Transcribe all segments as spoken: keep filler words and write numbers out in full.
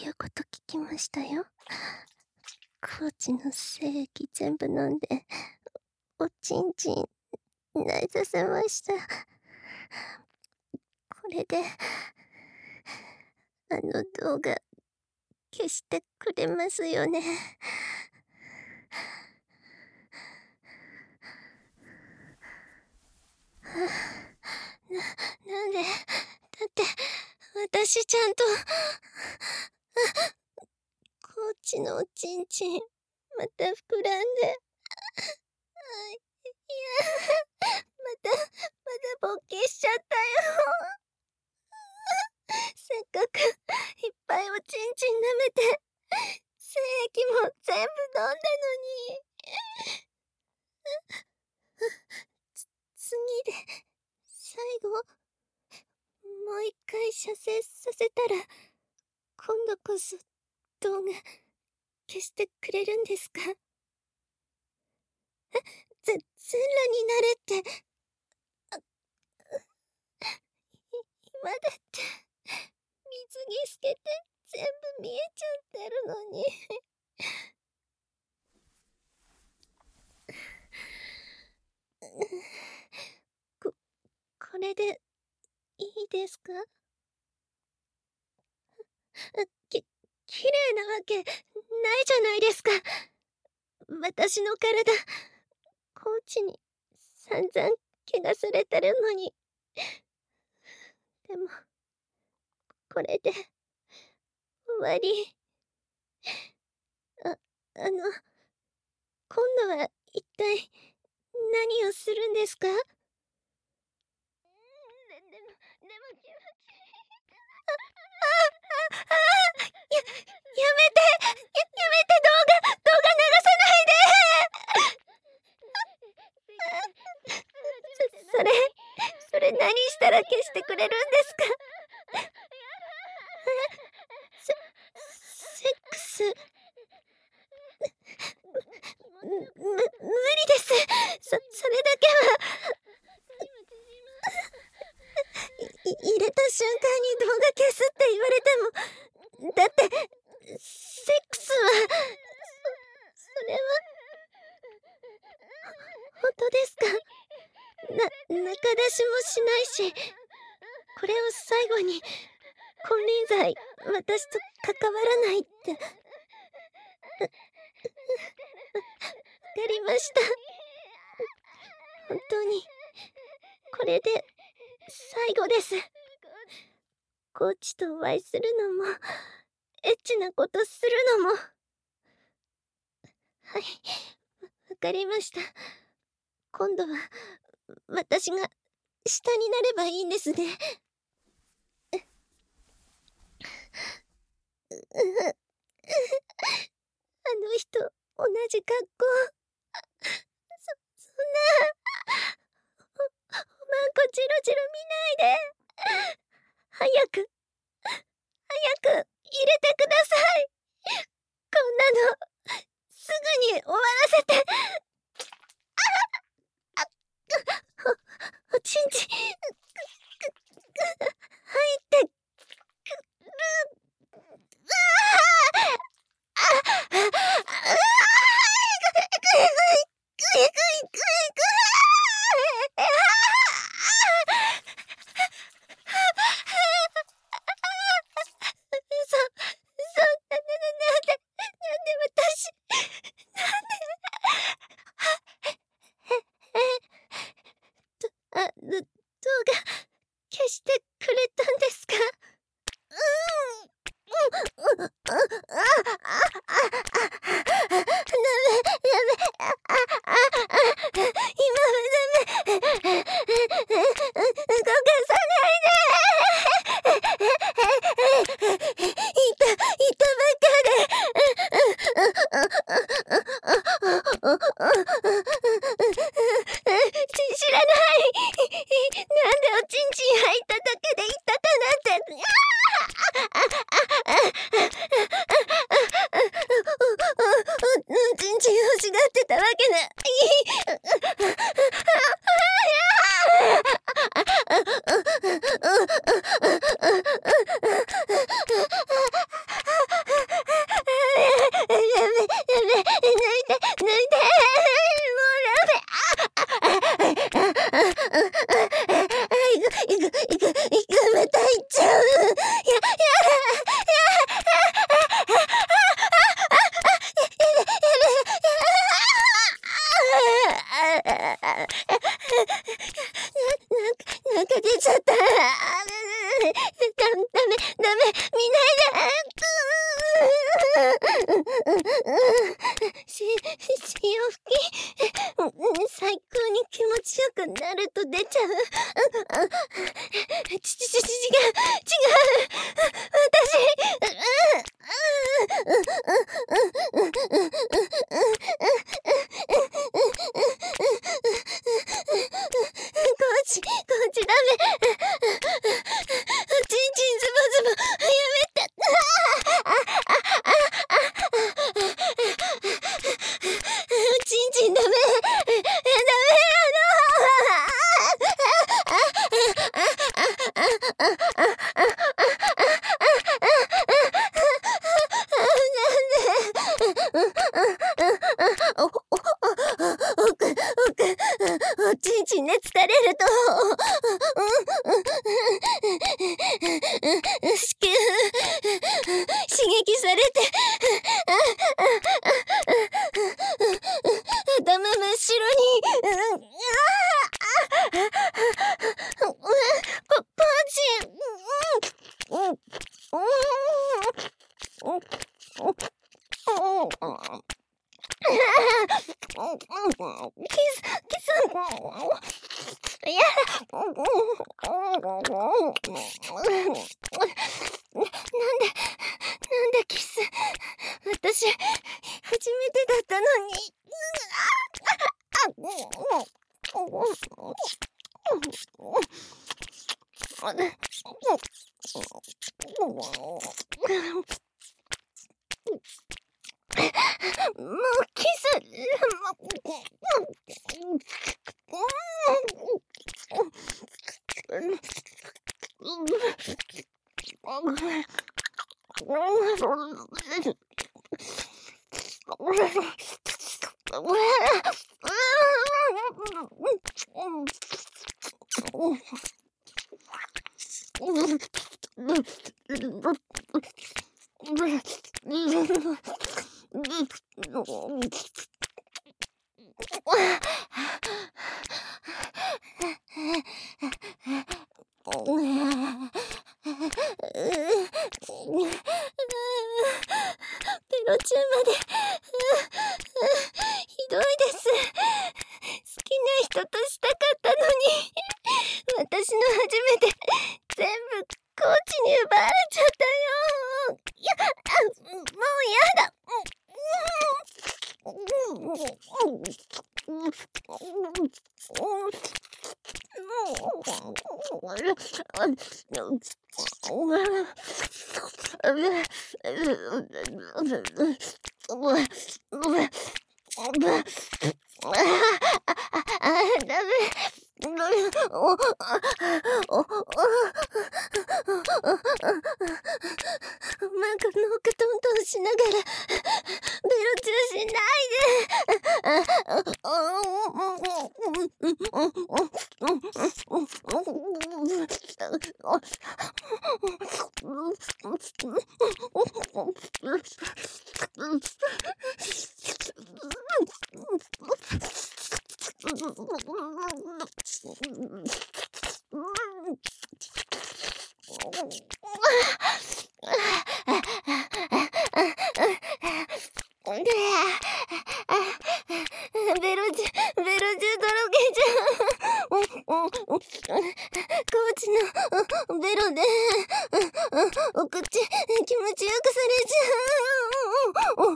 いうこと聞きましたよ。コーチの精液全部飲んで、おちんちん泣いさせました。これで、あの動画、消してくれますよね。な、なんで、だって、私ちゃんと、コーチのおちんちん、また膨らんで、いや、また、また勃起しちゃったよ。せっかく、いっぱいおちんちん舐めて、精液も全部飲んだのに。つ、次で、最後、もう一回射精させたら、今度こそ、動画、消してくれるんですか？え、ぜ、全裸になれって。あ、今だって、水着透けて全部見えちゃってるのに。こ、これで、いいですか？き、綺麗なわけ、ないじゃないですか。私の体、コーチに、散々、怪我されてるのに。でも、これで、終わり。あ、あの、今度は一体、何をするんですか？で、でも、でも気持ちいい。あ、あ、あ、ああ、や、やめて、や、やめて、動画、動画流さないで。そ、それ、それ何したら消してくれるんですか？え？セ、セックス？む、む、無理です。そ、それだけは。い、入れた瞬間に動画消すって言われても、だって、セックスは、そ、それは。ほ、ほんとですか？な、中出しもしないし、これを最後に、金輪際、私と関わらないって。わ、わかりました。本当に、これで、最後です。コーチとお会いするのも、エッチなことするのも。はい、わ、わかりました。今度は、私が、下になればいいんですね。う、うふ。あの人、同じ格好。そ、そんな。お、おまんこチロチロ見ないで。早く、早く、入れてください。こんなの、すぐに終わらせて。ああ、あ、お、おちんちん、く、く、く、入ってくる。うわあ！あ、あ、うわあ！いく、いく。 し、潮吹き、うん、最高に気持ちよくなると出ちゃう。あ、ち、ち、ち、違う、違う。私、コーチ、コーチダメ。チンチンズボズボ、やめて。チンチンダメ。ダメお、お、お、奥、奥、おちんちんね疲れると、子宮、刺激されて、頭真っ白に、こ、コーチ、うん、キス、キス、いや、なんで、なんでキス、私、初めてだったのに。もうキス、ペロチューまでひどいです。好きな人としたかったのに、私の初めて全部コーチに奪われちゃったよ。いや、もうやだ。ダメ。お、お、お、なんかノークトントンしながらベロチューしないで。ベロジュ、ベロジュとろけちゃう。コーチのベロでお口気持ちよくされちゃう。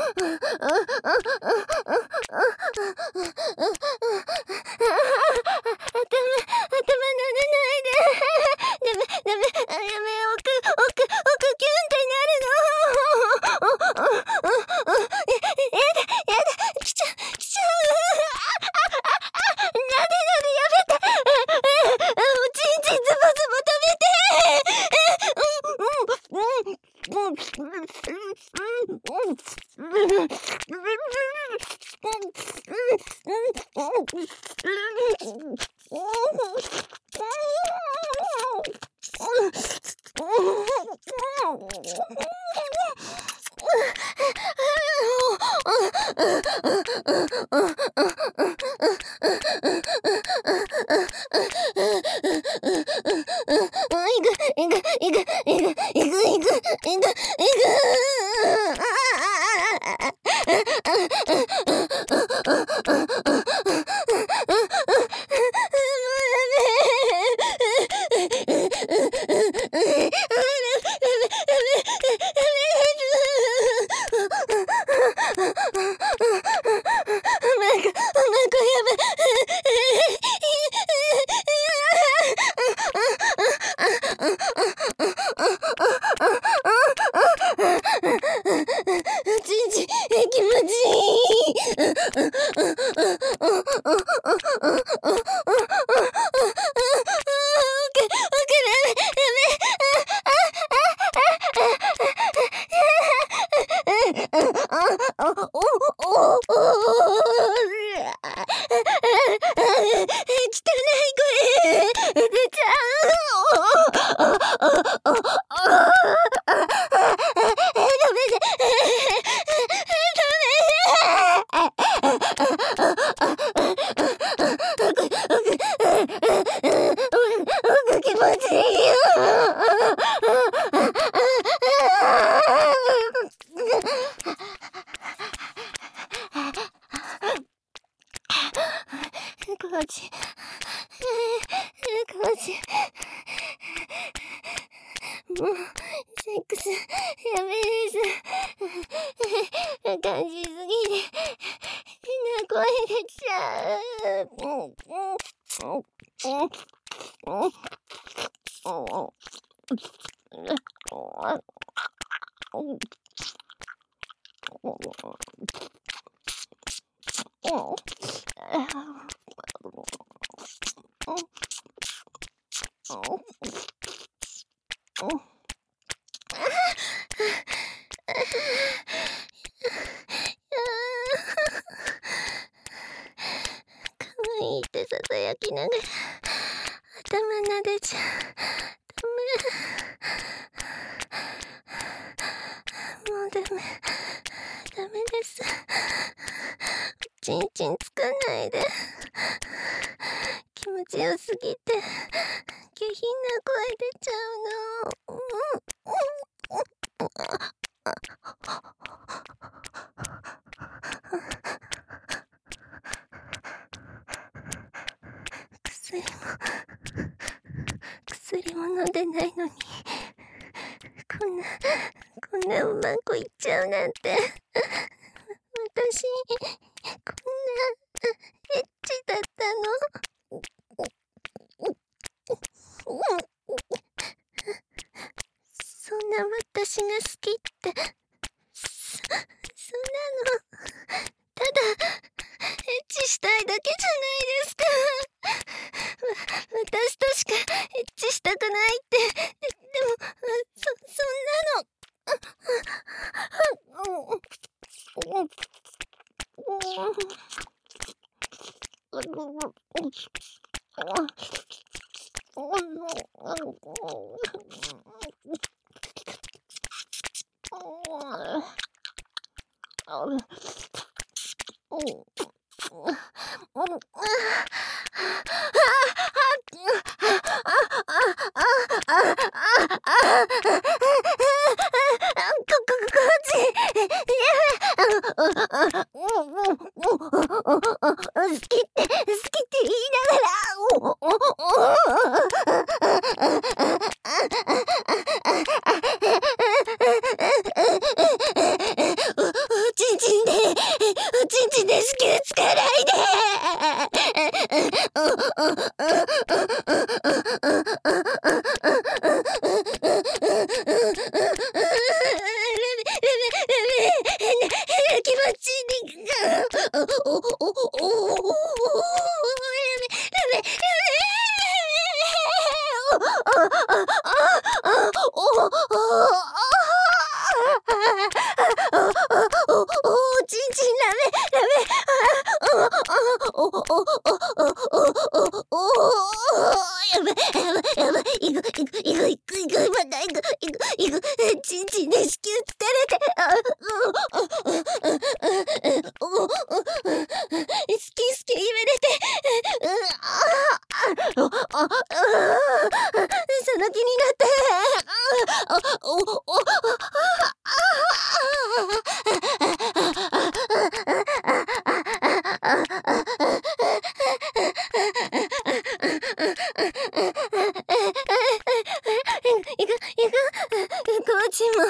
頭、頭撫でないで。ダメ、ダメ、やめ、奥、奥、奥キュンってなるの。やだ、やだ、来ちゃう、来ちゃう。なでなでやめて。おちんちんズボズボ食べて。いく、いく、いく、いく、いく、いく、いく、いく、いく。 ちんちん、気持ちいい。もうセックスやめです。感じすぎて変な声出ちゃう。可愛いってささやきながら頭撫でちゃダメ。もうダメダメです。ちんちんつかないで。気持ちよすぎて下品な声出ちゃうの。薬も薬も飲んでないのにこんなこんなうまくいっちゃうなんて。私こんなエッチだったの。そんな私が好きってそ、そんなのただエッチしたいだけじゃないですか。私としかエッチしたくないってで、でもそ、そんなの好きって好きって言いながおちんちんでおちんちんで子宮つかない気持ちいい。おおおおおおちんちんダメダメ。おおおおおおやばいやばいやばい。いくいくいくいくいくまたいくいくいくちんちんで子宮疲れて好き好き言われてその気になっておおおいくいくコーチも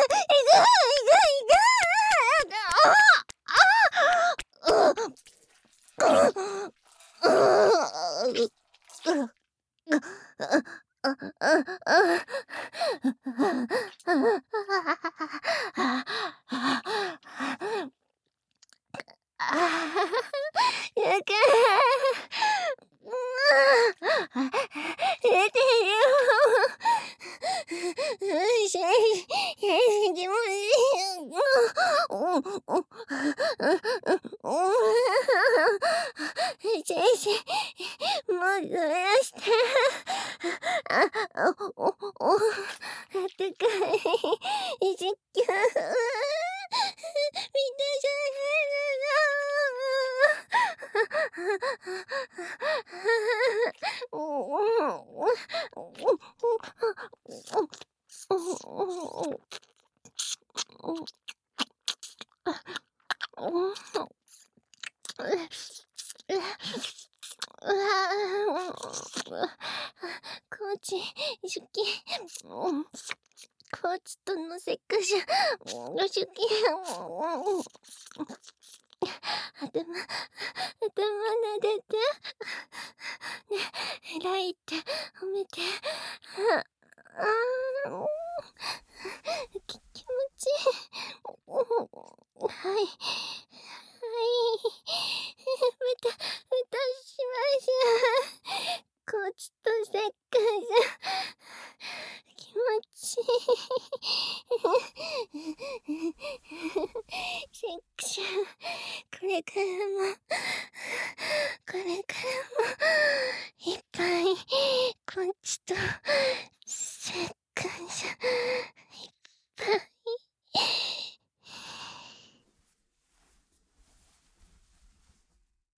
先生、もうそれはして。あ、お、お、お、あったかい。実況。みんなじゃコーチ、出勤。コーチとのせっかしゃ、出勤。頭、頭撫でて。ね、偉いって褒めて。ああ、き、気持ちいい。はい。はい。また、またしましょう。コーチとせっかじゃ。気持ちいい。セクション。これからも、これからも、いっぱい、コーチと、